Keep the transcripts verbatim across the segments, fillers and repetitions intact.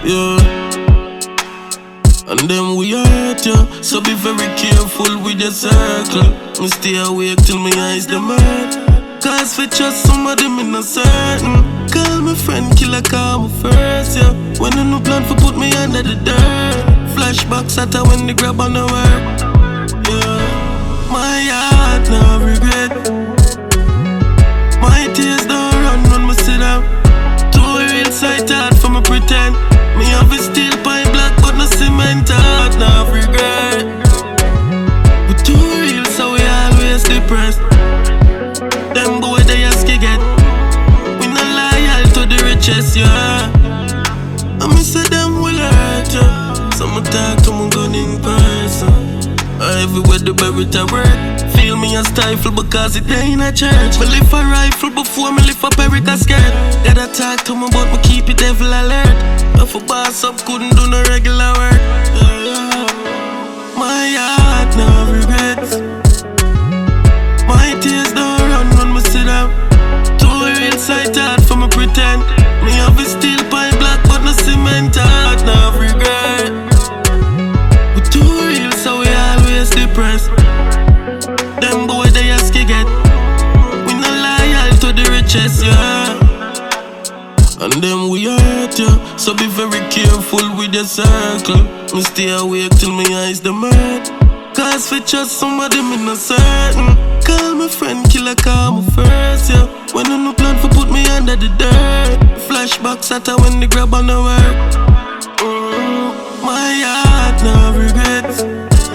yeah. And then we hurt you, so be very careful with your circle. Me stay awake till my eyes them hurt. Cause for trust somebody me not certain. Call me friend, killer, call me first, yeah. When I no plan for put me under the dirt. Flashbacks at her when they grab on the work, yeah. My heart no regret. My tears don't run when me sit down. Too real sight hard for me pretend. Me have a steel pine black but no cement heart, no regret. We too real so we always depressed. Them boy they ask you get. We not loyal to the richest, yeah. And me say them will hurt you, so me talk to my gun in person. Everywhere the berry to work. Feel me a stifle because it ain't a church. Me lift a rifle before me lift a perica skirt. Gotta talk to me but me keep it devil alert. If a boss up couldn't do no regular work, yeah. My heart no regrets. My tears don't run when me sit down. Too real sight hard for me pretend. Me have a steel pine black but no cement heart, no regret. We too real so we always depressed. Them boy they ask you get. We not loyal to the richest, yeah. And then we hurt you, so be very careful with your circle. Me stay awake till my eyes them hurt. Cause for trust somebody me not certain. Call me friend, killer, call me first, yeah. When I no plan for put me under the dirt. Flashbacks at her when they grab on the work, mm. My heart no regrets.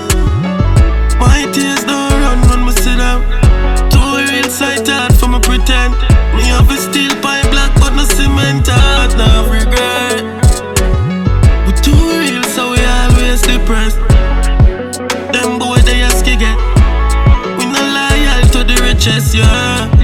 My tears don't run when me sit down. Too real sight hard for me pretend. Me have a steel pine black but no cement heart, no regret. We too real so we always depressed. Them boy they ask you get. We not loyal to the richest, yeah.